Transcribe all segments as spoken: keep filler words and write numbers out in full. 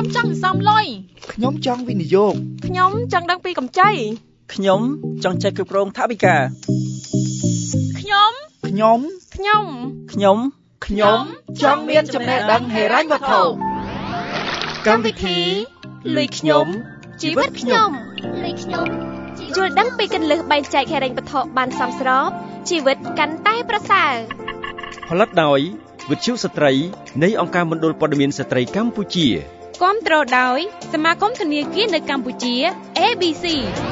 ចង់សំលុយខ្ញុំចង់វិនិយោគខ្ញុំចង់ដឹងពីកម្ចីខ្ញុំចង់ចេះគ្រប់គ្រងថវិកាខ្ញុំខ្ញុំខ្ញុំខ្ញុំខ្ញុំចង់មានចំណេះដឹងហិរញ្ញវត្ថុកម្មវិធីលុយខ្ញុំជីវិតខ្ញុំលុយខ្ញុំយល់ដឹងពីគន្លឹះបែងចែកហិរញ្ញវត្ថុបានសមស្របជីវិតកាន់តែប្រសើរផលិតដោយវិទ្យុស្ត្រីនៃអង្គការមណ្ឌលព័ត៌មានស្ត្រីកម្ពុជាគាំទ្រដោយសមាគមធនាគារនៅកម្ពុជា A B C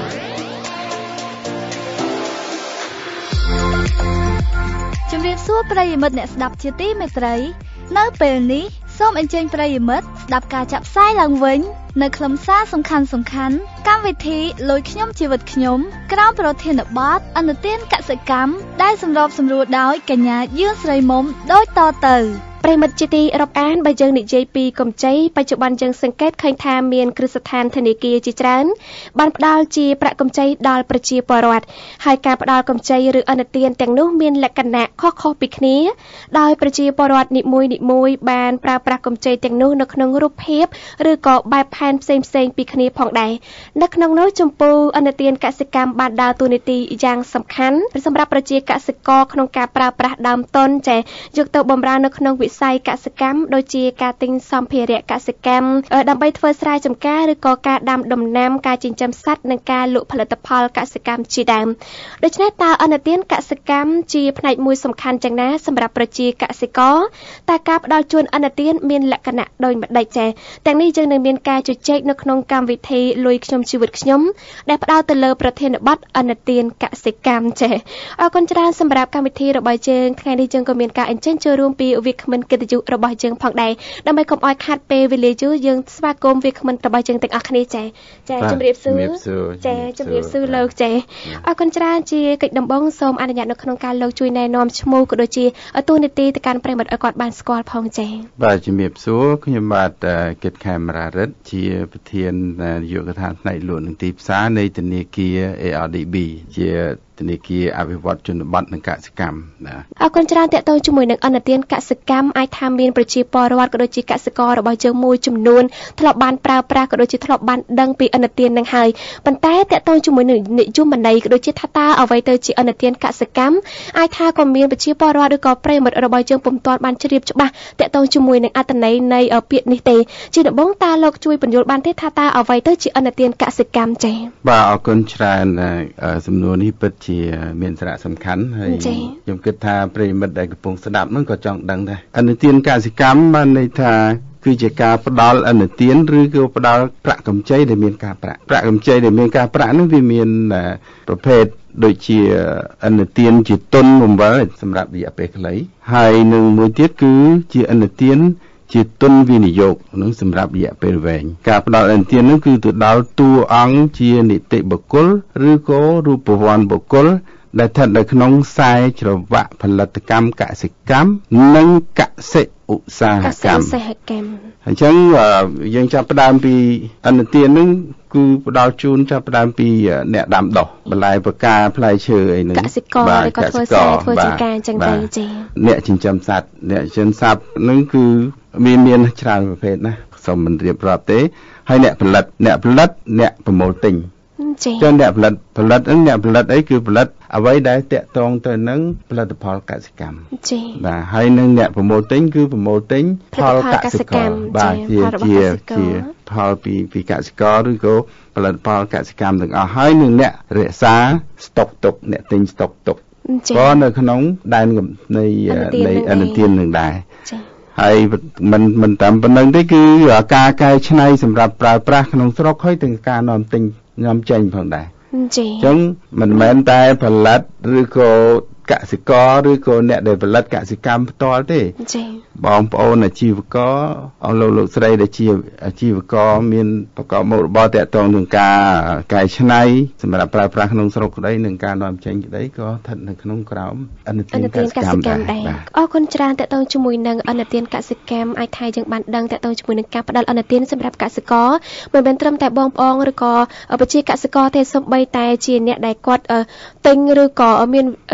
ជំរាបសួរប្រិយមិត្តអ្នកស្ដាប់ជាទីមេត្រីនៅពេលនេះសូមអញ្ជើញប្រិយមិត្តស្ដាប់ការចាក់ផ្សាយឡើងវិញនៅខ្លឹមសារសំខាន់សំខាន់កម្មវិធីលុយខ្ញុំជីវិតខ្ញុំក្រោមប្រធានបទអនុទានកសិកម្មដែលសម្របសម្រួលដោយកញ្ញាយឿនស្រីមុំដូចតទៅប្រិមិត្តជាទីរាប់អានបើយើងនិយាយពីកម្ចីបច្ចុប្បន្នយើងសង្កេតឃើញថាមានគ្រឹះស្ថានធនាគារជាច្រើនបានផ្ដល់ជាប្រាក់កម្ចីដល់ប្រជាពលរដ្ឋហើយការផ្ដល់កម្ចីឬអនុទានទាំងនោះមានលក្ខណៈខុសៗពីគ្នាដោយប្រជាពលរដ្ឋនីមួយនីមួយបានប្រើប្រាស់កម្ចីទាំងនោះនៅក្នុងរូបភាពឬក៏បែបផែនផ្សេងផ្សេងពីគ្នាផងដែរនៅក្នុងនោះចំពោះអនុទានកសិកម្មបានដើរតួនាទីយ៉ាងសំខាន់សម្រាប់ប្រជាកសិករក្នុងការប្រើប្រាស់ដើមទុនចេះយកទៅបម្រើនៅក្នុងវិស័យកសិកម្មដូចជាការទិញសម្ភារៈកសិកម្មដើម្បីធ្វើស្រែចម្ការឬក៏ការដាំដំណាំការចិញ្ចឹមសត្វនិងការលក់ផលិតផលកសិកម្មជាដើមដូច្នេះតើអនុទានកសិកម្មជាផ្នែកមួយសំខាន់យ៉ាងណាសម្រាប់ប្រជាកសិករតើការផ្ដល់ជូនអនុទានមានលក្ខណៈដូចម្តេចចា៎ទាំងនេះយើងនឹងមានការជជែកនៅក្នុងកម្មវិធីលុយខ្ញុំជីវិតខ្ញុំដែលផ្ដោតទៅលើប្រធានបទអនុទានកសិកម្មចា៎អរគុណច្រើនសម្រាប់កម្មវិធីរបស់យើងថ្ងៃនេះយើងក៏មានការអញ្ជើញចូលរួមពីវាគ្មិនកិត្តិយសរបស់យើងផងដែរដើម្បីកុំឲ្យខាត់ពេលវេលាយូរយើងស្វាគមន៍វាគ្មិនរបស់យើងទាំងអស់គ្នាចា៎ចា៎ជំរាបសួរចា៎ជំរាបសួរលោកចា៎អរគុណច្រើនជាកិច្ចដំបងសូមអនុញ្ញាតនៅក្នុងការលោកជួយណែនាំឈ្មោះក៏ដូចជាតួនាទីទៅកាន់ប្រិមត្តឲ្យគាត់បានស្គាល់ផងចា៎បាទជំរាបសួរខ្ញុំបាទគិតខេមរារិទ្ធជាប្រធាននាយកដ្ឋានផ្នែកលក់និងទីផ្សារនៃធនាគារ A R D B ជាធនាគារអភិវឌ្ឍជនបទនិងកសិកម្មណាអរគុណច្រើនតេតងជាមួយនឹងអនុទានកសិកម្មអាចថាមានប្រជាពលរដ្ឋក៏ដូចជាកសិកររបស់យើងមួយចំនួនធ្លាប់បានប្រើប្រាស់ក៏ដូចជាធ្លាប់បានដឹងពីអនុទាននឹងហើយប៉ុន្តែតេតងជាមួយនឹងនិយមន័យក៏ដូចជាថាតើអ្វីទៅជាអនុទានកសិកម្មអាចថាក៏មានប្រជាពលរដ្ឋឬក៏ប្រិយមិត្តរបស់យើងពុំទាន់បានជ្រាបច្បាស់តេតងជាមួយនឹងអត្ថន័យនៃពាក្យនេះទេជាដំបូងតើលោកជួយបញ្យល់បានទេថាតើអ្វីទៅជាអនុទានកសិកម្មចា៎បាទអរគុណច្រើនសំណួរនេះពិតជាមានសារៈសំខាន់ហើយខ្ញុំគិតថាប្រិយមិត្តដែលកំពុងស្ដាប់ហ្នឹងក៏ចង់ដឹងដែរអនុទានកសិកម្មបានន័យថាគឺជាការផ្ដល់អនុទានឬក៏ផ្ដល់ប្រាក់កម្ចីដែលមានការប្រាក់ប្រាក់កម្ចីដែលមានការប្រាក់ហ្នឹងវាមានប្រភេទដូចជាអនុទានជាទុនបង្វិលសម្រាប់រយៈពេលខ្លីហើយនឹងមួយទៀតគឺជាអនុទានជាទុនវិនិយោគនឹងសម្រាប់រយៈពេលវែងការផ្ដល់អនុទាននោះគឺទៅដល់តួអង្គជានីតិបុគ្គលឬក៏រូបវ័ន្តបុគ្គលដែលស្ថិតនៅក្នុងខ្សែច្រវាក់ផលិតកម្មកសិកម្មនិងកសិឧស្សាហកម្មអញ្ចឹងយើងចាប់ផ្ដើមពីអនុទាននឹងគឺផ្ដល់ជូនចាប់ផ្ដើមពីអ្នកដាំដុះបន្លែប្រការផ្លែឈើអីហ្នឹងកសិករដែលគាត់ធ្វើស្រែធ្វើចម្ការអញ្ចឹងទៅចា៎អ្នកចិញ្ចឹមសត្វអ្នកចិញ្ចឹមសត្វហ្នឹងគឺមានមានច្រើនប្រភេទណាសូមមិនរៀបរាប់ទេហើយអ្នកផលិតអ្នកផលិតអ្នកប្រមូលទិញចា៎ចឹងអ្នកផលិតផលិតហ្នឹងអ្នកផលិតអីគឺផលិតអ្វីដែលតាក់ទងទៅនឹងផលិតផលកសិកម្មចា៎បាទហើយនឹងអ្នកប្រមូលទិញគឺប្រមូលទិញផលកសិកម្មបាទជាជាជាផលពីពីកសិករឬក៏ផលិតផលកសិកម្មទាំងអស់ហើយនឹងអ្នករក្សាស្តុកទុកអ្នកទិញស្តុកទុកក៏នៅក្នុងដែននៃនៃអនុទាននឹងដែរចា៎ហើយមិនមិនតាមប៉ុណ្្នឹងទេគឺការកែច្នៃសម្រាប់ប្រើប្រាស់ក្នុងស្រុកហើយទាំងការនាំទិញនាំចេញផងដែរចា៎អញ្ចឹងមិនមែនតែផលិតឬក៏កសិករឬក៏អ្នកដែលផលិតកសិកម្មផ្ទាល់ទេចា៎បងប្អូនអាជីវករអស់លោកលោកស្រីដែលជាអាជីវករមានប្រកបមុខរបរតាក់ទងនឹងការកែច្នៃសម្រាប់ប្រើប្រាស់ក្នុងស្រុកក្តីនិងការនាំចេញក្តីក៏ស្ថិតនៅក្នុងក្រោមអនុទានកសិកម្មដែរអរគុណច្រើនតាក់ទងជាមួយនឹងអនុទានកសិកម្មអាចថាយើងបានដឹងតាក់ទងជាមួយនឹងការផ្ដល់អនុទានសម្រាប់កសិករមិនមែនត្រឹមតែបងប្អូនឬក៏ប្រជាកសិករទេសូម្បីតែជាអ្នកដែលគាត់ទិញឬក៏មានការងារ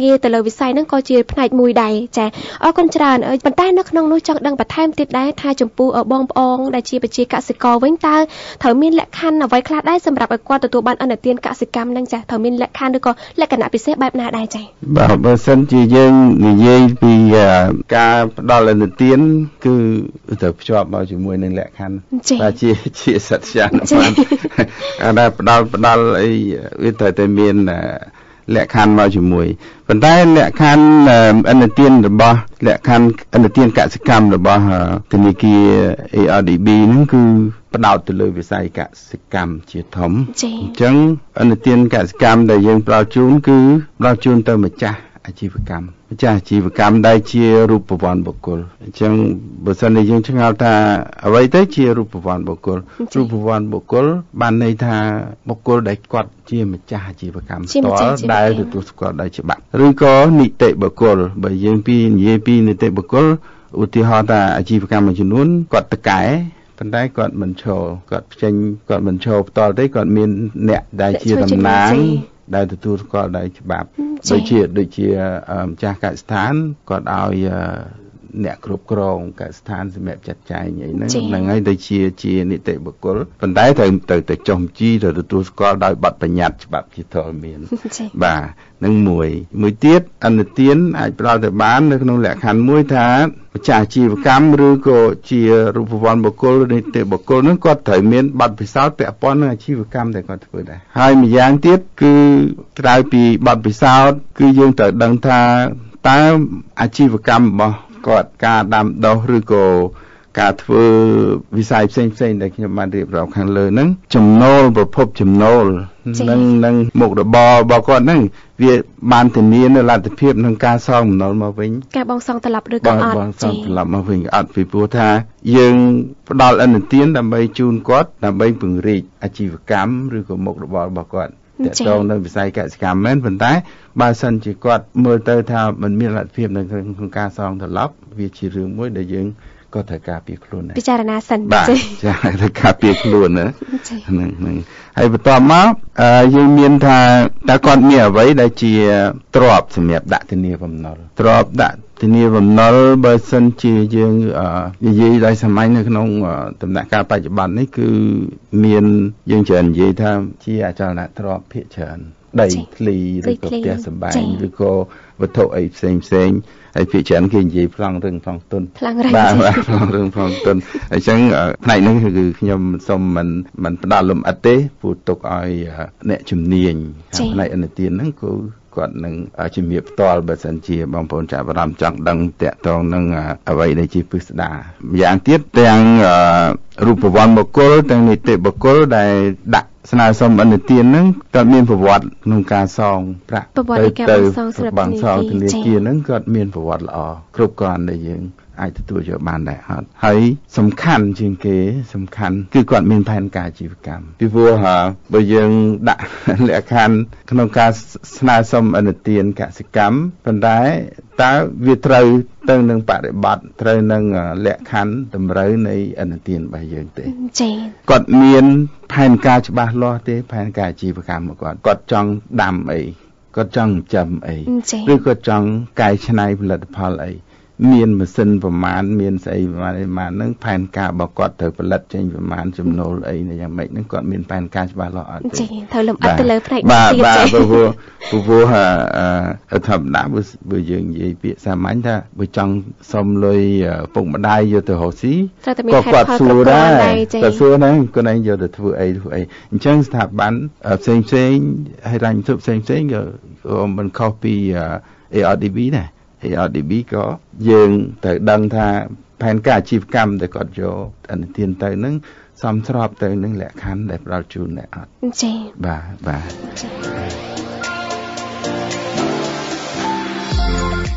ងារទៅលើវិស័យហ្នឹងក៏ជាផ្នែកមួយដែរចាអរគុណច្រើនប៉ុន្តែនៅក្នុងនោះចង់ដឹងបន្ថែមទៀតដែរថាចំពោះបងប្អូនដែលជាប្រជាកសិករវិញតើត្រូវមានលក្ខខណ្ឌអ្វីខ្លះដែរសម្រាប់ឲ្យគាត់ទទួលបានឥណទានកសិកម្មហ្នឹងចាត្រូវមានលក្ខខណ្ឌឬក៏លក្ខណៈពិសេសបែបណាដែរចាបាទបើសិនជាយើងនិយាយពីការផ្ដល់ឥណទានគឺត្រូវភ្ជាប់មកជាមួយនឹងលក្ខខណ្ឌបាទជាជាសត្យានុបានអាដែលផ្ដល់ផ្ដល់អីវាត្រូវតែមានលក្ខខណ្ឌមកជាមួយប៉ុន្តែលក្ខខណ្ឌឥណទានរបស់លក្ខខណ្ឌឥណទានកសិកម្មរបស់ធនាគារ เอ อาร์ ดี บี ហ្នឹងគឺផ្ដោតទៅលើវិស័យកសិកម្មជាធំអញ្ចឹងឥណទានកសិកម្មដែលយើងផ្ដល់ជូនគឺផ្ដល់ជូនទៅម្ចាស់អាជីវកម្មម្ចាស់អាជីវកម្មដែលជារូបវ័ណ្ណបុគ្គលអញ្ចឹងបើសិនជាយើងឆ្ងល់ថាអ្វីទៅជារូបវ័ណ្ណបុគ្គលរូបវ័ណ្ណបុគ្គលបានន័យថាបុគ្គលដែលគាត់ជាម្ចាស់អាជីវកម្មផ្ទាល់ដែលទទួលស្គាល់ដោយច្បាប់ឬក៏នីតិបុគ្គលបើយើងពីនិយាយពីនីតិបុគ្គលឧទាហរណ៍ថាអាជីវកម្មមួយចំនួនគាត់តកែប៉ុន្តែគាត់មិនឈរគាត់ផ្ចេញគាត់មិនឈរផ្ទាល់ទេគាត់មានអ្នកដែលជាតំណាងដែលទទួលស្គាល់ដោយច្បាប់ដូចជាដូចជាម្ចាស់កសិដ្ឋានគាត់ឲ្យអ្នកគ្រប់គ្រងកសិដ្ឋានសម្រាប់ចាត់ចែងអីហ្នឹងហ្នឹងហើយដូចជាជានីតិបុគ្គលប៉ុន្តែត្រូវទៅទៅចុះបញ្ជីទៅទទួលស្គាល់ដោយបទបញ្ញត្តិច្បាប់ជាធរមានបាទនឹងមួយមួយទៀតឥណទានអាចផ្ដល់ទៅបាននៅក្នុងលក្ខខណ្ឌមួយថាម្ចាស់អាជីវកម្មឬក៏ជារូបវ័ណ្ណបុគ្គលនីតិបុគ្គលហ្នឹងគាត់ត្រូវមានបទពិសោធន៍ពាក់ព័ន្ធនឹងអាជីវកម្មដែលគាត់ធ្វើដែរហើយម្យ៉ាងទៀតគឺក្រៅពីបទពិសោធន៍គឺយើងត្រូវដឹងថាតើអាជីវកម្មរបស់គាត់ការដាំដុះឬក៏ការធ្វើវិស័យផ្សេងផ្សេងដែលខ្ញុំបានរៀបរាប់ខាងលើហ្នឹងចំណូលប្រភពចំណូលនឹងនឹងមុខរបររបស់គាត់ហ្នឹងវាបានធានានៅលទ្ធភាពក្នុងការសងបំណុលមកវិញការបងសងត្រឡប់ឬក៏អត់បងសងត្រឡប់មកវិញអត់ពីព្រោះថាយើងផ្ដល់ឥណទានដើម្បីជូនគាត់ដើម្បីពង្រីកអាជីវកម្មឬក៏មុខរបររបស់គាត់តើតងនៅវិស័យកសិកម្មមែនប៉ុន្តែបើសិនជាគាត់មើលទៅថាมันមានលទ្ធភាពនៅក្នុងការសងត្រឡប់វាជារឿងមួយដែលយើងក៏ត្រូវការពារខ្លួនដែរពិចារណាសិនបាទចាត្រូវការពារខ្លួនណាហ្នឹងហ្នឹងហើយបន្ទាប់មកយើងមានថាតើគាត់មានអ្វីដែលជាទ្រព្យសម្រាប់ដាក់ធានាបំណុលទ្រព្យដាក់ធានាបំណុលបើសិនជាយើងនិយាយដោយសាមញ្ញនៅក្នុងដំណាក់កាលបច្ចុប្បន្ននេះគឺមានយើងច្រើននិយាយថាជាអចលនទ្រព្យភាគច្រើនដីធ្លីឬក៏ផ្ទះសម្បែងឬក៏វត្ថុអីផ្សេងផ្សេងហើយភាគច្រើនគេនិយាយប្លង់រឹងប្លង់ទុនបាទប្លង់រឹងប្លង់ទុនអញ្ចឹងផ្នែកនេះគឺខ្ញុំសូមមិនមិនផ្ដោតលំអិតទេព្រោះទុកឲ្យអ្នកជំនាញផ្នែកឥណទានហ្នឹងគឺគាត់នឹងជំរាបផ្ទាល់បើសិនជាបងប្អូនចាប់អារម្មណ៍ចង់ដឹងតាក់ទងនឹងអ្វីដែលជាពិស្ដារម្យ៉ាងទៀតទាំងរូបវ័ណ្ណបុគ្គលទាំងនីតិបុគ្គលដែលដាក់ស្នើសុំឥណទានហ្នឹងគាត់មានប្រវត្តិក្នុងការសងប្រាក់ទៅទៅបងសងធនាគារហ្នឹងគាត់មានប្រវត្តិល្អគ្រប់គ្រាន់ដែលយើងអាចទទួលយកបានដែរអត់ហើយសំខាន់ជាងគេសំខាន់គឺគាត់មានផែនការអាជីវកម្មពីព្រោះបើយើងដាក់លក្ខខណ្ឌក្នុងការស្នើសុំឥណទានកសិកម្មប៉ុន្តែតើវាត្រូវទៅនឹងបរិបត្តិត្រូវនឹងលក្ខខណ្ឌតម្រូវនៃឥណទានរបស់យើងទេចា៎គាត់មានផែនការច្បាស់លាស់ទេផែនការអាជីវកម្មរបស់គាត់គាត់ចង់ដាំអីគាត់ចង់ចិញ្ចឹមអីឬគាត់ចង់កែច្នៃផលិតផលអីមានម៉ាស៊ីនប្រមាណមានស្អីប្រមាណអីប្រមាណហ្នឹងផែនការរបស់គាត់ត្រូវផលិតចេញប្រមាណចំណូលអីយ៉ាងម៉េចហ្នឹងគាត់មានផែនការច្បាស់លាស់អត់ទេចា៎ត្រូវលំអិតទៅលើផ្នែកនេះទៀតចា៎បាទព្រោះព្រោះអឺធម្មតាបើយើងនិយាយពាក្យសាមញ្ញថាបើចង់សុំលុយពុកម្ដាយយកទៅរកស៊ីក៏គាត់សួរដែរគាត់សួរហ្នឹងគាត់ឯងយកទៅធ្វើអីធ្វើអីអញ្ចឹងស្ថាប័នផ្សេងផ្សេងហើយរញ្ញទុកផ្សេងផ្សេងក៏មិនខុសពី เอ อาร์ ดี บี ដែរเอ อาร์ ดี บี ក៏យើងត្រូវដឹងថាផែនការអាជីវកម្មដែលគាត់យកឥណទានទៅនឹងសមស្របទៅនឹងលក្ខខណ្ឌដែលផ្ដល់ជូនដែរអត់ចា៎បាទបាទប្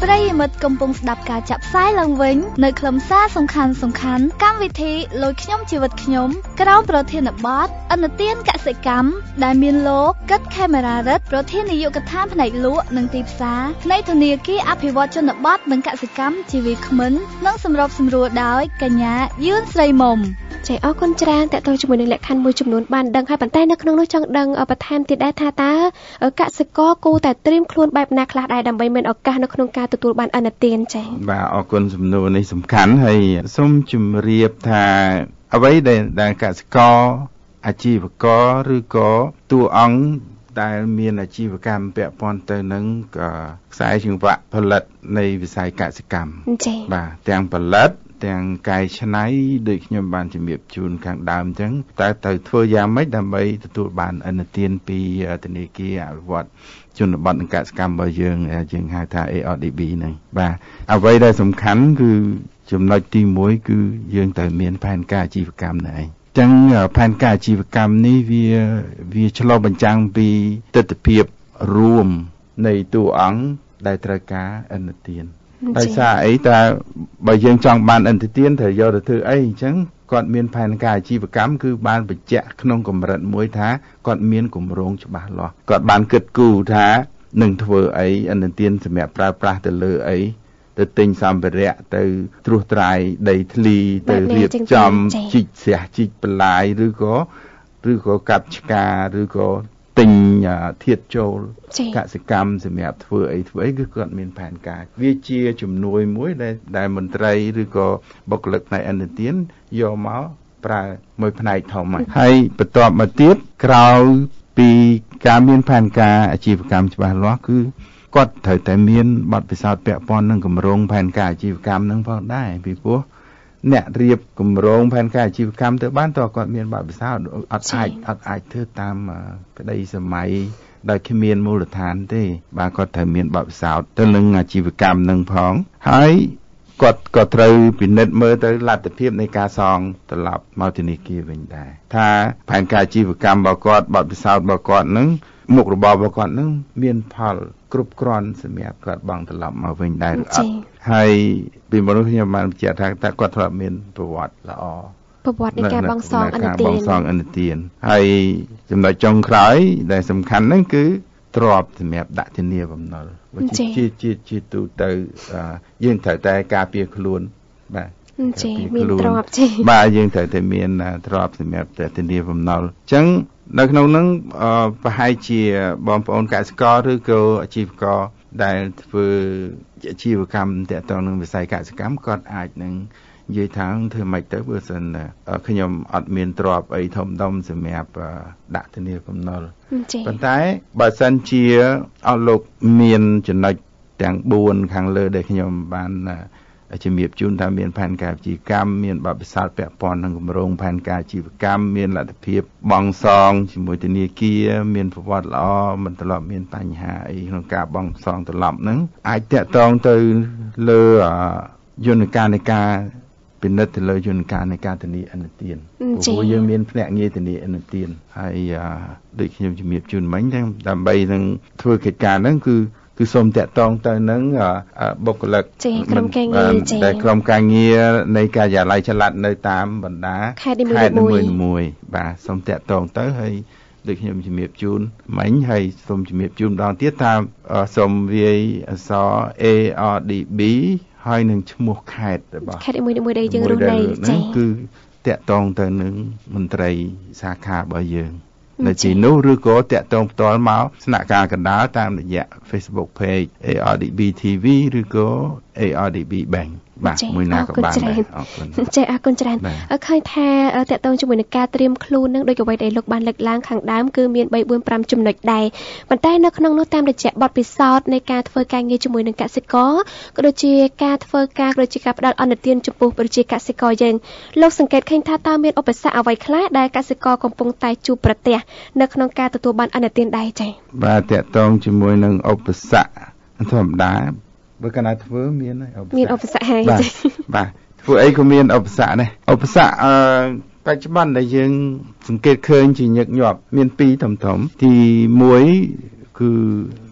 ប្រិយមិត្តកំពុងស្ដាប់ការចាក់ផ្សាយឡើងវិញនៅខ្លឹមសារសំខាន់សំខាន់កម្មវិធីលុយខ្ញុំជីវិតខ្ញុំក្រោមប្រធានបទអនុទានកសិកម្មដែលមានលោកកិតខេមរារិទ្ធប្រធាននាយកដ្ឋានផ្នែកលក់និងទីផ្សារនៃធនាគារអភិវឌ្ឍជនបទនិងកសិកម្មជីវីគ្មិននិងសម្របសម្រួលដោយកញ្ញាយឿនស្រីមុំចាអរគុណច្រើនតើតើជាមួយនឹងលក្ខខណ្ឌមួយចំនួនបានដឹងហើយប៉ុន្តែនៅក្នុងនោះចង់ដឹងបន្ថែមទៀតដែរថាតើកសិករគួរតែត្រៀមខ្លួនបែបណាខ្លះដែរដើម្បីមានឱកាសនៅក្នុងការទទួលបានឥណទានចា៎បាទអរគុណសំណួរនេះសំខាន់ហើយសូមជម្រាបថាអ្វីដែលដែលកសិករអាជីវករឬក៏តួអង្គដែលមានអាជីវកម្មពាក់ព័ន្ធទៅនឹងខ្សែសង្វាក់ផលិតនៃវិស័យកសិកម្មចា៎បាទទាំងផលិតទាំងកែច្នៃដូចខ្ញុំបានជំរាបជូនខាងដើមអញ្ចឹងតើទៅធ្វើយ៉ាងម៉េចដើម្បីទទួលបានឥណទានពីធនាគារអភិវឌ្ឍជនបទនិងកសិកម្មរបស់យើងយើងហៅថា เอ อาร์ ดี บี ហ្នឹងបាទអ្វីដែលសំខាន់គឺចំណុចទីមួយគឺយើងត្រូវមានផែនការអាជីវកម្មណែចឹងផែនការអាជីវកម្មនេះវាវាឆ្លុះបញ្ចាំងពីទិដ្ឋភាពរួមនៃតួអង្គដែលត្រូវការឥណទានដោយសារអីតើបើយើងចង់បានឥណទានត្រូវយកទៅធ្វើអីអញ្ចឹងគាត់មានផែនការអាជីវកម្មគឺបានបញ្ជាក់ក្នុងកម្រិតមួយថាគាត់មានគម្រោងច្បាស់លាស់គាត់បានគិតគូរថានឹងធ្វើអីឥណទានសម្រាប់ប្រើប្រាស់ទៅលើអីទៅទិញសម្ភារៈទៅត្រួសត្រាយដីធ្លីទៅរៀបចំជីកស្រះជីកបន្លាយឬក៏ឬក៏កាប់ឆ្ការឬក៏ទិញធាតុចូលកសិកម្មសម្រាប់ធ្វើអីធ្វើអីគឺគាត់មានផែនការវាជាជំនួយមួយដែលដែលមន្ត្រីឬក៏បុគ្គលិកផ្នែកឥណទានយកមកប្រើមួយផ្នែកធំហើយបន្ទាប់មកទៀតក្រោយពីការមានផែនការអាជីវកម្មច្បាស់លាស់គឺគាត់ត្រូវតែមានបទពិសោធន៍ពាក់ព័ន្ធនឹងគម្រោងផែនការអាជីវកម្មនឹងផងដែរពីព្រោះអ្នករៀបគម្រោងផែនការអាជីវកម្មទៅបានតើគាត់មានបទពិសោធន៍អត់អាចអត់អាចធ្វើតាមក្តីសម័យដោយគ្មានមូលដ្ឋានទេបាទគាត់ត្រូវមានបទពិសោធន៍ទៅនឹងអាជីវកម្មនឹងផងហើយគាត់ក៏ត្រូវពិនិត្យមើលទៅលទ្ធភាពនៃការសងត្រឡប់មកធនាគារវិញដែរថាផែនការអាជីវកម្មរបស់គាត់បទពិសោធន៍របស់គាត់នឹងមុខរបររបស់គាត់នឹងមានផលគ្រប់គ្រាន់សម្រាប់គាត់បង់ត្រឡប់មកវិញដែរឬអត់ហើយពីមនុស្សខ្ញុំបានបញ្ជាក់ថាតើគាត់ធ្លាប់មានប្រវត្តិល្អប្រវត្តិនៃការបង់សងឥណទានបង់សងឥណទានហើយចំណុចចុងក្រោយដែលសំខាន់ហ្នឹងគឺទ្រព្យសម្រាប់ដាក់ធានាបំណុលជាជាជាទូទៅយើងត្រូវតែការពារខ្លួនបាទចាមានទ្រព្យចាបាទយើងត្រូវតែមានទ្រព្យសម្រាប់ធានាបំណុលអញ្ចឹងនៅក្នុងហ្នឹងប្រហែលជាបងប្អូនកសិករឬក៏អាជីវករដែលធ្វើអាជីវកម្មទាក់ទងនឹងវិស័យកសិកម្មគាត់អាចនឹងនិយាយថាធ្វើម៉េចទៅបើសិនខ្ញុំអត់មានទ្រព្យអីធំដុំសម្រាប់ដាក់ធានាបំណុលប៉ុន្តែបើសិនជាអស់លោកមានចំណុចទាំងបួនខាងលើដែលខ្ញុំបានជំរាបជូនថាមានផែនការអាជីវកម្មមានបទពិសោធន៍ពាក់ព័ន្ធនឹងគម្រោងផែនការអាជីវកម្មមានលទ្ធភាពបង់សងជាមួយធនាគារមានប្រវត្តិល្អមិនធ្លាប់មានបញ្ហាអីក្នុងការបង់សងត្រឡប់ហ្នឹងអាចតាក់ទងទៅលើយន្តការនៃការពិនិត្យទៅលើយន្តការនៃការធានាឥណទានព្រោះយើងមានភ្នាក់ងារធានាឥណទានហើយដូចខ្ញុំជំរាបជូនមិញដើម្បីនឹងធ្វើកិច្ចការហ្នឹងគឺគឺសូមតាក់ទងទៅនឹងបុគ្គលិកក្រុមការងារដែលក្រុមការងារនៃការិយាល័យចល័តនៅតាមបណ្ដាខេត្តនីមួយៗបាទសូមតាក់ទងទៅហើយដូចខ្ញុំជំរាបជូនមិញហើយសូមជំរាបជូនម្ដងទៀតថាសូមវាយអក្សរ เอ อาร์ ดี บี ហើយនឹងឈ្មោះខេត្តរបស់ខេត្តនីមួយៗដែលយើងរស់នៅចា៎គឺតាក់ទងទៅនឹងមន្ត្រីសាខារបស់យើងនៅទីនោះឬក៏តាក់ទងផ្ទាល់មកស្នាក់ការកណ្ដាលតាមរយៈ Facebook page เอ อาร์ ดี บี ที វី ឬក៏ เอ อาร์ ดี บี Bank បាទមួយណាក៏បានដែរអរគុណចា៎អរគុណច្រើនឃើញថាតាក់ទងជាមួយនឹងការត្រៀមខ្លួននឹងដូចអ្វីដែលលោកបានលើកឡើងខាងដើមគឺមានបី បួន ប្រាំចំណុចដែរប៉ុន្តែនៅក្នុងនោះតាមរយៈបទពិសោធន៍នៃការធ្វើការងារជាមួយនឹងកសិករក៏ដូចជាការធ្វើការក៏ដូចជាការផ្ដល់អនុទានចំពោះប្រជាកសិករយើងលោកសង្កេតឃើញថាតើមានឧបសគ្គអ្វីខ្លះដែលកសិករកំពុងតែជួបប្រទះនៅក្នុងការទទួលបានអនុទានដែរចា៎បាទតាក់ទងជាមួយនឹងឧបសគ្គធម្មតាបើកណាធ្វើមានមានឧបសគ្គហើយបាទបាទធ្វើអីក៏មានឧបសគ្គដែរឧបសគ្គអឺបច្ចុប្បន្នដែលយើងសង្កេតឃើញជាញឹកញាប់មានពីរធំធំទីមួយគឺ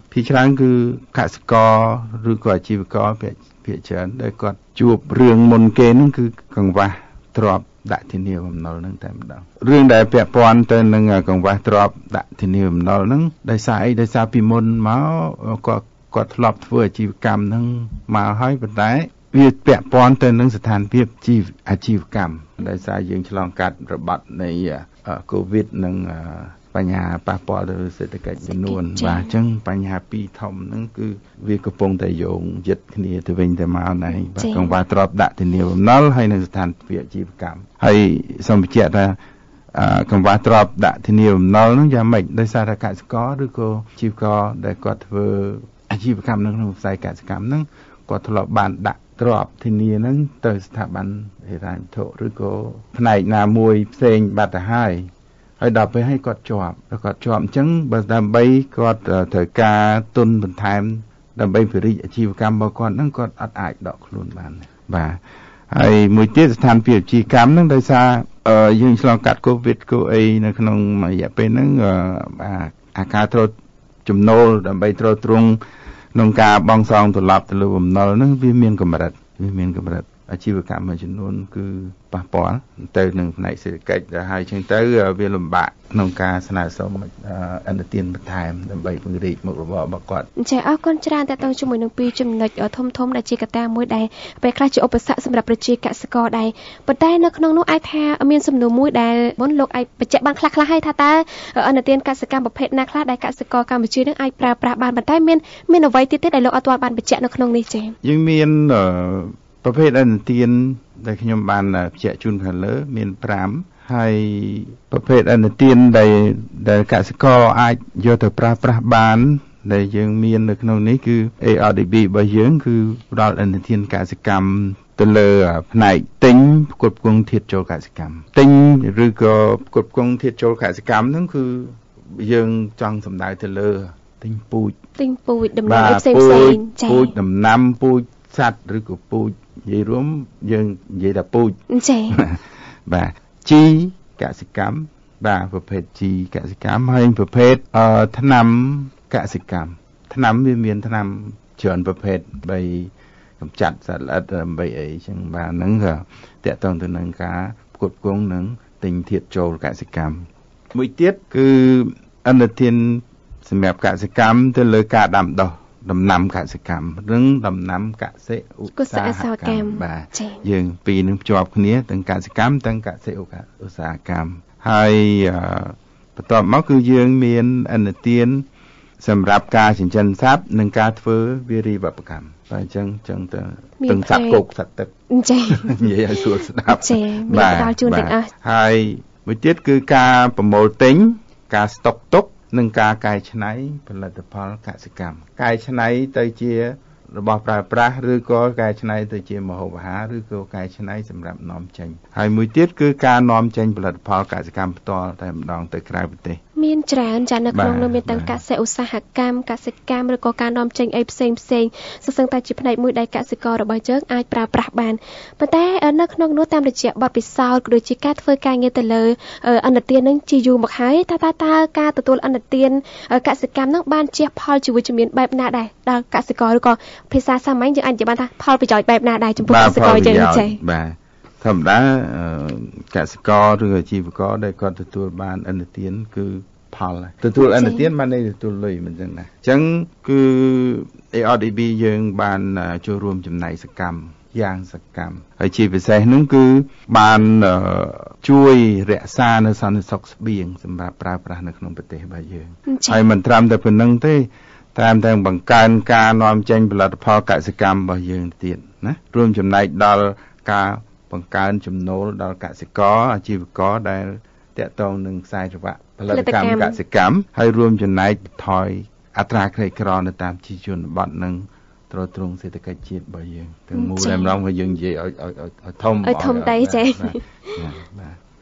ភាគច្រើនគឺកសិករឬក៏អាជីវករភាគភាគច្រើនដែលគាត់ជួបរឿងមុនគេហ្នឹងគឺកង្វះទ្រព្យដាក់ធានាបំណុលហ្នឹងតែម្ដងរឿងដែលពាក់ព័ន្ធទៅនឹងកង្វះទ្រព្យដាក់ធានាបំណុលហ្នឹងដោយសារអីដោយសារពីមុនមកគាត់គាត់ធ្លាប់ធ្វើអាជីវកម្មហ្នឹងមកហើយប៉ុន្តែវាពាក់ព័ន្ធទៅនឹងស្ថានភាពជីវអាជីវកម្មដោយសារយើងឆ្លងកាត់របបនៃកូវីដនិងបញ្ហាប៉ះពាល់ទៅសេដ្ឋកិច្ចចំនួនបាទអញ្ចឹងបញ្ហាពីរធំហ្នឹងគឺវាកំពុងតែយោងយឹតគ្នាទៅវិញទៅមកណែបាទកង្វះទ្រព្យដាក់ធានាបំណុលហើយនឹងស្ថានភាពអាជីវកម្មហើយសូមបញ្ជាក់ថាកង្វះទ្រព្យដាក់ធានាបំណុលហ្នឹងយ៉ាងម៉េចដោយសារតែកសិករឬក៏អាជីវករដែលគាត់ធ្វើអាជីវកម្មនៅក្នុងវិស័យកសិកម្មហ្នឹងគាត់ធ្លាប់បានដាក់ទ្រព្យធានាហ្នឹងទៅស្ថាប័នហិរញ្ញវត្ថុឬក៏ផ្នែកណាមួយផ្សេងបាត់ទៅហើយហើយដល់ពេលឲ្យគាត់ជាប់គាត់ជាប់អញ្ចឹងបើដើម្បីគាត់ត្រូវការទុនបន្ថែមដើម្បីពង្រីកអាជីវកម្មរបស់គាត់ហ្នឹងគាត់អត់អាចដកខ្លួនបានបាទហើយមួយទៀតស្ថានភាពអាជីវកម្មហ្នឹងដោយសារយើងឆ្លងកាត់កូវីដកូអីនៅក្នុងរយៈពេលហ្នឹងអាការត្រួតចំណូលដើម្បីត្រួតត្រងក្នុងការបង់សងត្រឡប់ទៅលើបំណុលហ្នឹងវាមានកម្រិតវាមានកម្រិតអាជីវកម្មមួយចំនួនគឺប៉ះពាល់ទៅនឹងផ្នែកសេដ្ឋកិច្ចដែលហើយចឹងទៅវាលំបាកក្នុងការស្នើសុំអនុទានបន្ថែមដើម្បីពង្រីកមុខរបររបស់គាត់ចាអរគុណច្រើនតើតើជាមួយនឹងពីរចំណុចធំធំដែលជាកត្តាមួយដែលពេលខ្លះជាឧបសគ្គសម្រាប់ប្រជាកសិករដែរប៉ុន្តែនៅក្នុងនោះអាចថាមានសំណួរមួយដែលមុនលោកអាចបញ្ជាក់បានខ្លះខ្លះឲ្យថាតើអនុទានកសិកម្មប្រភេទណាខ្លះដែលកសិករកម្ពុជានឹងអាចប្រើប្រាស់បានប៉ុន្តែមានមានអ្វីទៀតទេដែលលោកអត់ទាន់បានបញ្ជាក់នៅក្នុងនេះចាយើងមានប្រភេទអនុទានដែលខ្ញុំបានបញ្ជាក់ជូនខាងលើមានប្រាំហើយប្រភេទអនុទានដែលដែលកសិករអាចយកទៅប្រើប្រាស់បានដែលយើងមាននៅក្នុងនេះគឺ เอ อาร์ ดี บี របស់យើងគឺផ្ដល់អនុទានកសិកម្មទៅលើផ្នែកទិញផ្គត់ផ្គង់ធាតុចូលកសិកម្មទិញឬក៏ផ្គត់ផ្គង់ធាតុចូលកសិកម្មហ្នឹងគឺយើងចង់សំដៅទៅលើទិញពូជទិញពូជដំណាំផ្សេងផ្សេងចា៎ពូជដំណាំពូជសត្វឬក៏ពូជនិយាយរួមយើងនិយាយថាពូជចា៎បាទជីកសិកម្មបាទប្រភេទជីកសិកម្មហើយប្រភេទអឺថ្នាំកសិកម្មថ្នាំវាមានថ្នាំច្រើនប្រភេទបីកម្ចាត់សត្វល្អិតដើម្បីអីចឹងបាទហ្នឹងក៏តកតងទៅនឹងការផ្គត់ផ្គង់នឹងទិញធាតុចូលកសិកម្មមួយទៀតគឺអនុទានសម្រាប់កសិកម្មទៅលើការដាំដុះដំណាំកសិកម្មឬដំណាំកសិឧស្សាហកម្មបាទយើងពីរនឹងភ្ជាប់គ្នាទាំងកសិកម្មទាំងកសិឧស្សាហកម្មហើយបន្ទាប់មកគឺយើងមានអនុទានសម្រាប់ការចិញ្ចឹមសត្វនិងការធ្វើវារីវប្បកម្មបាទអញ្ចឹងអញ្ចឹងទៅទាំងសត្វគោកសត្វទឹកចា៎និយាយឲ្យស្រួលស្ដាប់ចា៎មានផ្ដល់ជូនទាំងអស់ហើយមួយទៀតគឺការប្រមូលទិញការស្តុកទុកនិងការកែច្នៃផលិតផលកសិកម្មកែច្នៃទៅជារបស់ប្រើប្រាស់ឬក៏កែច្នៃទៅជាម្ហូបអាហារឬក៏កែច្នៃសម្រាប់នាំចេញហើយមួយទៀតគឺការនាំចេញផលិតផលកសិកម្មផ្ទាល់តែម្ដងទៅក្រៅប្រទេសមានច្រើនចានៅក្នុងនោះមានទាំងកសិឧស្សាហកម្មកសិកម្មឬក៏ការនាំចេញអីផ្សេងផ្សេងសឹងតែជាផ្នែកមួយដែលកសិកររបស់យើងអាចប្រើប្រាស់បានប៉ុន្តែនៅក្នុងនោះតាមរយៈបទពិសោធន៍ក៏ដូចជាការធ្វើការងារទៅលើអនុទាននឹងជាយូរមកហើយតើតើតើការទទួលអនុទានកសិកម្មនឹងបានជះផលជាវិជ្ជមានបែបណាដែរដល់កសិករឬក៏ភាសាសាមញ្ញយើងអាចនិយាយបានថាផលប្រយោជន៍បែបណាដែរចំពោះកសិករយើងចេះបាទធម្មតាកសិករឬអាជីវករដែលគាត់ទទួលបានអនុទានគឺផលទទួលអនុទានបានន័យទទួលលុយមិនចឹងណាអញ្ចឹងគឺ เอ อาร์ ดี บี យើងបានចូលរួមចំណែកសកម្មយ៉ាងសកម្មហើយជាពិសេសនោះគឺបានជួយរក្សានៅសន្តិសុខស្បៀងសម្រាប់ប្រើប្រាស់នៅក្នុងប្រទេសរបស់យើងហើយមិនត្រឹមតែប៉ុណ្្នឹងទេតាមទាំងបង្កើនការនាំចេញផលិតផលកសិកម្មរបស់យើងទៀតណារួមចំណែកដល់ការបង្កើនចំណូលដល់កសិករអាជីវករដែលតាក់ទងនឹងខ្សែសង្វាក់ផលិតកម្មកសិកម្មហើយរួមចំណែកបន្ថយអត្រាក្រីក្រនៅតាមជីវជនបទនិងទ្រទ្រង់សេដ្ឋកិច្ចជាតិរបស់យើងទាំងមូលតែម្ដងក៏យើងនិយាយឲ្យឲ្យឲ្យធំឲ្យធំតែចេះបាទ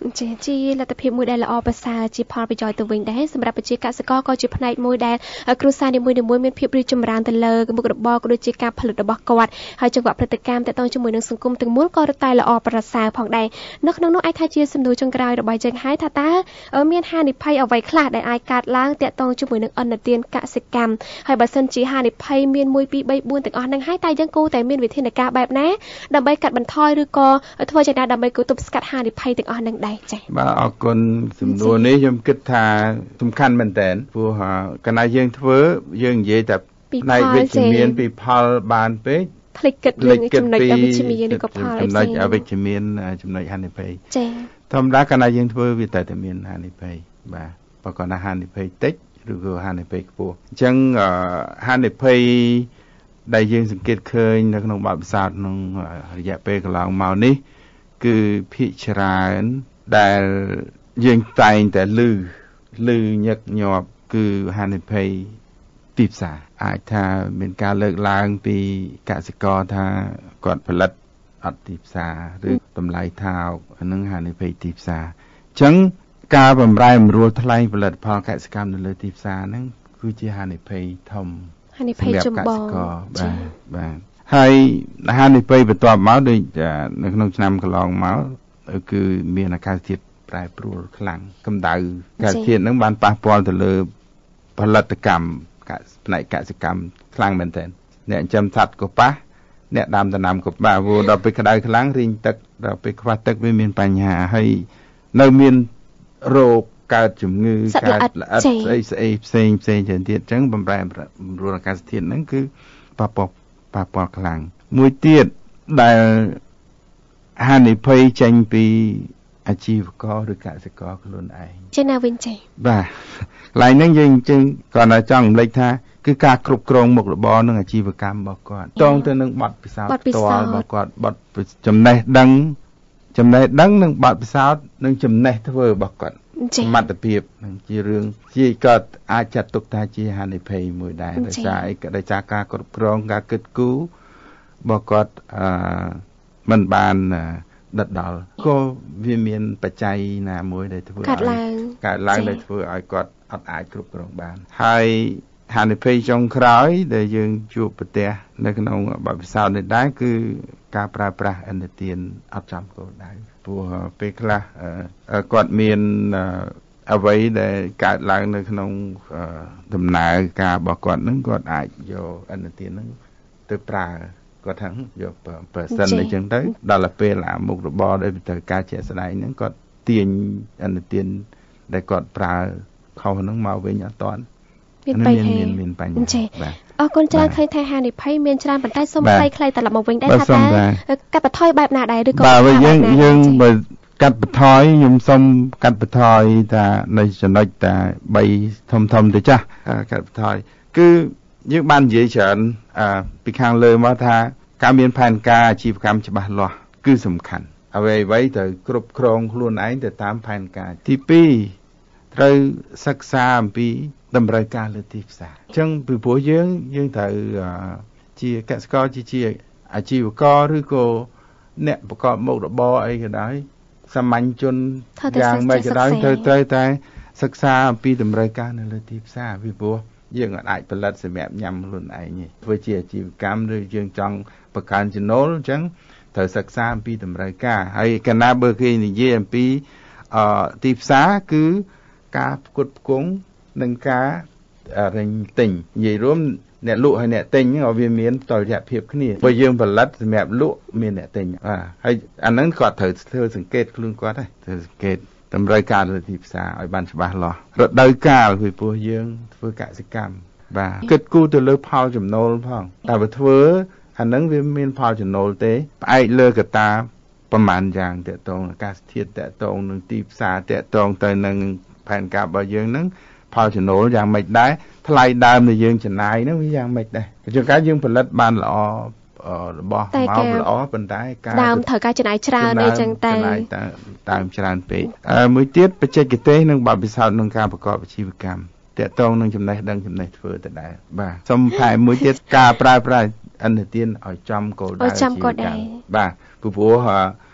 ជាជាលទ្ធភាពមួយដែលល្អប្រសើរជាផលប្រយោជន៍ទៅវិញដែរសម្រាប់ប្រជាកសិករក៏ជាផ្នែកមួយដែលគ្រួសារនីមួយៗមានភាពរីកចម្រើនទៅលើមុខរបរក៏ដូចជាការផលិតរបស់គាត់ហើយចង្វាក់ព្រឹត្តិកម្មទាក់ទងជាមួយនឹងសង្គមទាំងមូលក៏រឹតតែល្អប្រសើរផងដែរនៅក្នុងនោះអាចថាជាសំណួរចុងក្រោយរបស់យើងហើយថាតើមានហានិភ័យអ្វីខ្លះដែលអាចកើតឡើងទាក់ទងជាមួយនឹងអន្តរជាតិកសិកម្មហើយបើសិនជាហានិភ័យមានone two three fourទាំងអស់ហ្នឹងហើយតើយើងគួរតែមានវិធានការបែបណាដើម្បីកាត់បន្ថយឬក៏ធ្វើយ៉ាងណាដើម្បីគូទប់ស្កាត់ហានិភ័យទាំងអស់ហ្នឹងដែរចា៎បាទអរគុណសំណួរនេះខ្ញុំគិតថាសំខាន់មែនតើព្រោះកាលណាយើងធ្វើយើងនិយាយតែផ្នែកវិជ្ជមានពីផលបានពេកភ្លេចគិតរឿងចំណុចអវិជ្ជមានឬក៏ផលចំណុចអវិជ្ជមានចំណុចហានិភ័យចា៎ធម្មតាកាលណាយើងធ្វើវាតែតែមានហានិភ័យបាទបើគាត់ថាហានិភ័យតិចឬក៏ហានិភ័យខ្ពស់អញ្ចឹងហានិភ័យដែលយើងសង្កេតឃើញនៅក្នុងបទពិសោធន៍ក្នុងរយៈពេលកន្លងមកនេះគឺភាគច្រើនដែលយើងតែងតែឮឮញឹកញាប់គឺហានិភ័យទីផ្សារអាចថាមានការលើកឡើងពីកសិករថាគាត់ផលិតអត់ទីផ្សារឬតម្លៃថោកអានឹងហានិភ័យទីផ្សារអញ្ចឹងការបំរែបំរួលថ្លៃផលិតផលកសិកម្មនៅលើទីផ្សារហ្នឹងគឺជាហានិភ័យធំហានិភ័យចម្បងបាទបាទហើយហានិភ័យបន្ទាប់មកដូចនៅក្នុងឆ្នាំកន្លងមកគឺមានអាកាសធាតុប្រែប្រួលខ្លាំងកម្ដៅអាកាសធាតុហ្នឹងបានប៉ះពាល់ទៅលើផលិតកម្មផ្នែកកសិកម្មខ្លាំងមែនទែនអ្នកចិញ្ចឹមសត្វក៏ប៉ះអ្នកដាំដំណាំក៏ប៉ះព្រោះដល់ពេលក្ដៅខ្លាំងរីងទឹកដល់ពេលខ្វះទឹកវាមានបញ្ហាហើយនៅមានរោគកើតជំងឺកើតល្អិតស្អីស្អីផ្សេងផ្សេងច្រើនទៀតអញ្ចឹងបំរែបំរួលអាកាសធាតុហ្នឹងគឺប៉ះពាល់ប៉ះពាល់ខ្លាំងមួយទៀតដែលហានិភ័យចេញពីអាជីវករឬកសិករខ្លួនឯងចេញណាវិញចេះបាទកន្លែងហ្នឹងយើងចឹងគាត់តែចង់រំលេចថាគឺការគ្រប់គ្រងមុខរបរនិងអាជីវកម្មរបស់គាត់តងទៅនឹងបទពិសោធន៍ផ្ទាល់របស់គាត់បទចំណេះដឹងចំណេះដឹងនិងបទពិសោធន៍និងចំណេះធ្វើរបស់គាត់សមត្ថភាពនឹងជារឿងជាគាត់អាចចាត់ទុកថាជាហានិភ័យមួយដែរដោយសារអីដោយសារការគ្រប់គ្រងការគិតគូររបស់គាត់អឺមិនបានដិតដល់ក៏វាមានបច្ច័យណាមួយដែលធ្វើឲ្យកើតឡើងកើតឡើងដែលធ្វើឲ្យគាត់អត់អាចគ្រប់គ្រងបានហើយហានិភ័យចុងក្រោយដែលយើងជួបប្រទះនៅក្នុងបទពិសោធន៍នេះដែរគឺការប្រើប្រាស់ឥណទានអត់ចំគោលដៅព្រោះពេលខ្លះគាត់មានអ្វីដែលកើតឡើងនៅក្នុងដំណើរការរបស់គាត់ហ្នឹងគាត់អាចយកឥណទានហ្នឹងទៅប្រើគាត់ថាយកបើសិនអញ្ចឹងទៅដល់ពេលអាមុខរបរដែលត្រូវការជាក់ស្ដែងហ្នឹងគាត់ទាញឥណទានដែលគាត់ប្រើខុសហ្នឹងមកវិញអត់តាន់មានបញ្ហាមានបញ្ហាបាទអរគុណច្រើនឃើញថាហានិភ័យមានច្រើនប៉ុន្តែសូមខ្លីៗត្រឡប់មកវិញដែរថាតើកាត់បន្ថយបែបណាដែរឬក៏បាទយើងយើងបើកាត់បន្ថយខ្ញុំសូមកាត់បន្ថយថានៅចំណុចតែ3ធំធំទៅចាស់កាត់បន្ថយគឺយើងបាននិយាយច្រើនពីខាងលើមកថាការមានផែនការអាជីវកម្មច្បាស់លាស់គឺសំខាន់អ្វីអ្វីត្រូវគ្រប់គ្រងខ្លួនឯងទៅតាមផែនការទីពីរត្រូវសិក្សាអំពីតម្រូវការលើទីផ្សារអញ្ចឹងពីព្រោះយើងយើងត្រូវជាកសិករជាជាអាជីវករឬក៏អ្នកប្រកបមុខរបរអីក៏ដោយសាមញ្ញជនយ៉ាងម៉េចក៏ដោយត្រូវត្រូវតែសិក្សាអំពីតម្រូវការនៅលើទីផ្សារពីព្រោះយើងអាចផលិតសម្រាប់ញ៉ាំខ្លួនឯងទេធ្វើជាអាជីវកម្មឬយើងចង់បង្កើនចំណូលអញ្ចឹងត្រូវសិក្សាអំពីតម្រូវការហើយកាលណាបើគេនិយាយអំពីអឺទីផ្សារគឺការផ្គត់ផ្គង់និងការរែងទិញនិយាយរួមអ្នកលក់ហើយអ្នកទិញហ្នឹងវាមានតលយៈភាពគ្នាបើយើងផលិតសម្រាប់លក់មានអ្នកទិញបាទហើយអាហ្នឹងគាត់ត្រូវធ្វើសង្កេតខ្លួនគាត់ដែរធ្វើសង្កេតតម្រូវការលើទីផ្សារឲ្យបានច្បាស់លាស់រដូវកាលពីព្រោះយើងធ្វើកសិកម្មបាទគិតគូរទៅលើផលចំណូលផងតែបើធ្វើអាហ្នឹងវាមានផលចំណូលទេផ្អែកលើកត្តាប្រមាណយ៉ាងតកតងអាកាសធាតុតកតងនឹងទីផ្សារតកតងទៅនឹងផែនការរបស់យើងហ្នឹងផលចំណូលយ៉ាងម៉េចដែរថ្លៃដើមដែលយើងចំណាយហ្នឹងវាយ៉ាងម៉េចដែរជាការយើងផលិតបានល្អរបស់មកល្អប៉ុន្តែការដើមត្រូវការចំណាយច្រើនអីចឹងតែចំណាយតាមច្រើនពេកមួយទៀតបច្ចេកទេសនិងបទពិសោធន៍ក្នុងការប្រកបអាជីវកម្មតកតងនឹងចំណេះដឹងចំណេះធ្វើទៅដែរបាទសូមថែមមួយទៀតការប្រើប្រាស់ឥណទានឲ្យចំគោលដៅឲ្យចំគោលដៅបាទពីព្រោះ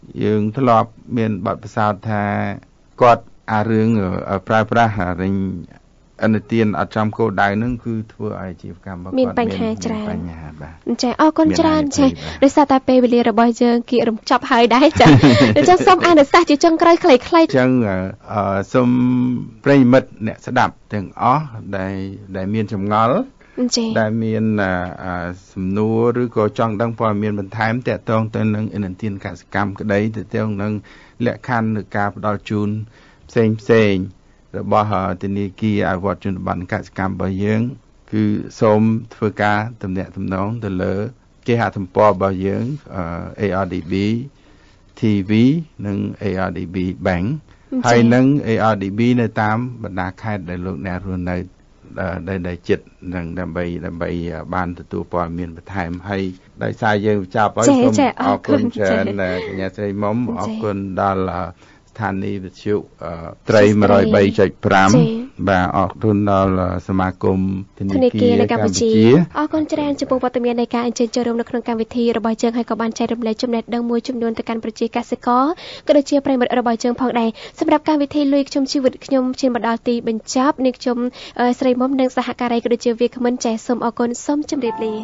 យើងធ្លាប់មានបទពិសោធន៍ថាគាត់អារឿងប្រើប្រាស់រិញអនុទានអត់ចំគោលដៅហ្នឹងគឺធ្វើឲ្យអាជីវកម្មរបស់គាត់មានបញ្ហាច្រើនបញ្ហាបាទចាអរគុណច្រើនចាដោយសារតែពេលវេលារបស់យើងគៀករំចប់ហើយដែរចាអញ្ចឹងសូមអនុសាសន៍ជាចុងក្រោយខ្លីៗអញ្ចឹងសូមប្រិយមិត្តអ្នកស្ដាប់ទាំងអស់ដែលដែលមានចម្ងល់ដែលមានសំណួរឬក៏ចង់ដឹងព័ត៌មានបន្ថែមទាក់ទងទៅនឹងឥណទានកសិកម្មក្តីទាក់ទងនឹងលក្ខខណ្ឌនៃការផ្ដល់ជូនផ្សេងផ្សេងរបស់ធនាគារអភិវឌ្ឍជនបទកសិកម្មរបស់យើងគឺសូមធ្វើការទំនាក់ទំនងទៅលើគេហទំព័ររបស់យើង A R D B ที วี និង A R D B Bank ហើយនិង A R D B នៅតាមបណ្ដាខេត្តដែលលោកអ្នករស់នៅដែលដែលចិត្តនឹងដើម្បីដើម្បីបានទទួលព័ត៌មានបន្ថែមហើយដោយសារយើងចាប់ហើយសូមអរគុណច្រើនកញ្ញាស្រីមុំអរគុណដល់ស្ថានីយ៍វិទ្យុត្រី one oh three point five បាទអរគុណដល់សមាគមធនាគារនៅកម្ពុជាអរគុណច្រើនចំពោះវត្តមាននៃការអញ្ជើញចូលរួមនៅក្នុងកម្មវិធីរបស់យើងហើយក៏បានចែករំលែកចំណេះដឹងមួយចំនួនទៅកាន់ប្រជាកសិករក៏ដូចជាប្រិយមិត្តរបស់យើងផងដែរសម្រាប់កម្មវិធីលុយខ្ញុំជីវិតខ្ញុំឈានមកដល់ទីបញ្ចប់នេះខ្ញុំស្រីមុំនិងសហការីក៏ដូចជាវាគ្មិនចាសសូមអរគុណសូមជម្រាបលា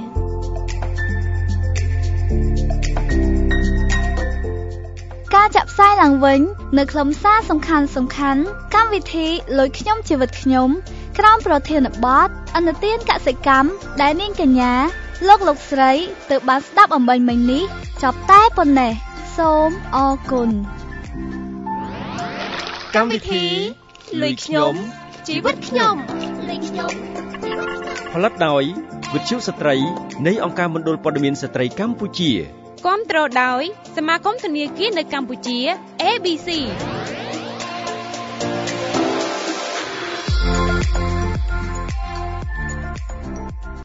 ការចាក់ផ្សាយឡើងវិញនៅខ្លឹមសារសំខាន់សំខាន់កម្មវិធីលុយខ្ញុំជីវិតខ្ញុំក្រោមប្រធានបទឥណទានកសិកម្មដែលនាងកញ្ញាលោកលោកស្រីទើបបានស្ដាប់អំបញ្ញមិញនេះចប់តែប៉ុណ្ណេះសូមអរគុណកម្មវិធីលុយខ្ញុំជីវិតខ្ញុំលុយខ្ញុំផលិតដោយវិទ្យុស្ត្រីនៃអង្គការមណ្ឌលព័ត៌មានស្ត្រីកម្ពុជាគាំទ្រដោយសមាគមធនាគារនៅកម្ពុជា A B C